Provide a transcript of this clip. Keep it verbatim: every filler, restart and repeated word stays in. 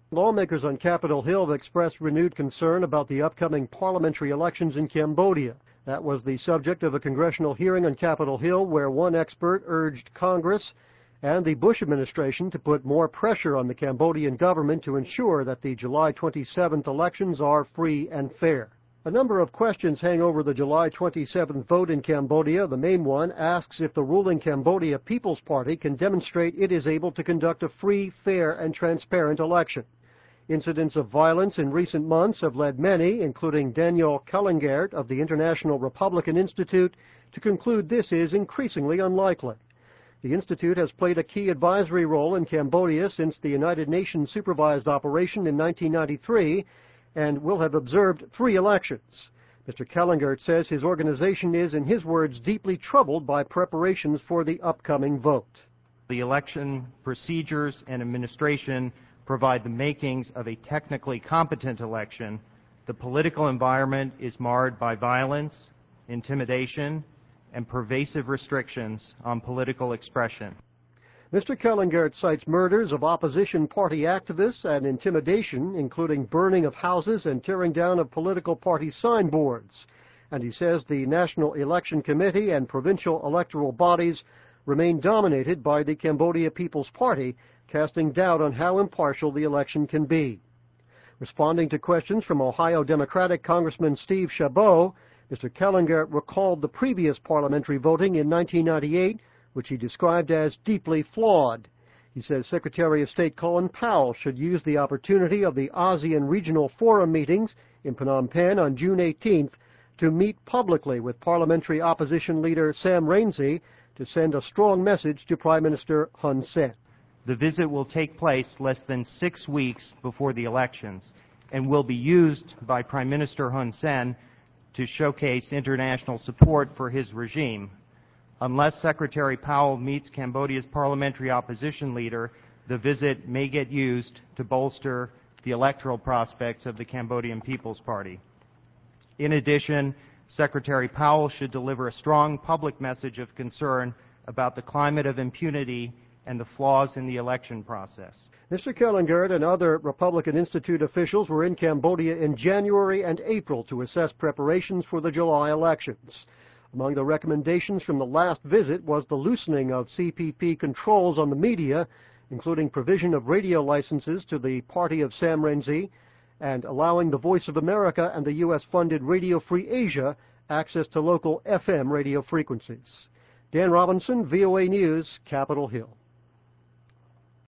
Lawmakers on Capitol Hill have expressed renewed concern about the upcoming parliamentary elections in Cambodia. That was the subject of a congressional hearing on Capitol Hill where one expert urged Congress and the Bush administration to put more pressure on the Cambodian government to ensure that the July twenty-seventh elections are free and fair. A number of questions hang over the July twenty-seventh vote in Cambodia. The main one asks if the ruling Cambodia People's Party can demonstrate it is able to conduct a free, fair, and transparent election. Incidents of violence in recent months have led many, including Daniel Kallengaert of the International Republican Institute, to conclude this is increasingly unlikely. The Institute has played a key advisory role in Cambodia since the United Nations supervised operation in nineteen ninety-three and will have observed three elections. Mister Kallengaert says his organization is, in his words, deeply troubled by preparations for the upcoming vote. The election procedures and administration provide the makings of a technically competent election. The political environment is marred by violence, intimidation, and pervasive restrictions on political expression. Mister Kallengaert cites murders of opposition party activists and intimidation, including burning of houses and tearing down of political party signboards. And he says the National Election Committee and provincial electoral bodies remain dominated by the Cambodia People's Party, casting doubt on how impartial the election can be. Responding to questions from Ohio Democratic Congressman Steve Chabot, Mister Kallengaert recalled the previous parliamentary voting in nineteen ninety-eight, which he described as deeply flawed. He says Secretary of State Colin Powell should use the opportunity of the ASEAN Regional Forum meetings in Phnom Penh on June eighteenth to meet publicly with parliamentary opposition leader Sam Rainsy to send a strong message to Prime Minister Hun Sen. The visit will take place less than six weeks before the elections and will be used by Prime Minister Hun Sen to showcase international support for his regime. Unless Secretary Powell meets Cambodia's parliamentary opposition leader, the visit may get used to bolster the electoral prospects of the Cambodian People's Party. In addition, Secretary Powell should deliver a strong public message of concern about the climate of impunity and the flaws in the election process. Mister Kallengaert and other Republican Institute officials were in Cambodia in January and April to assess preparations for the July elections. Among the recommendations from the last visit was the loosening of C P P controls on the media, including provision of radio licenses to the party of Sam Rainsy and allowing the Voice of America and the U S-funded Radio Free Asia access to local F M radio frequencies. Dan Robinson, V O A News, Capitol Hill.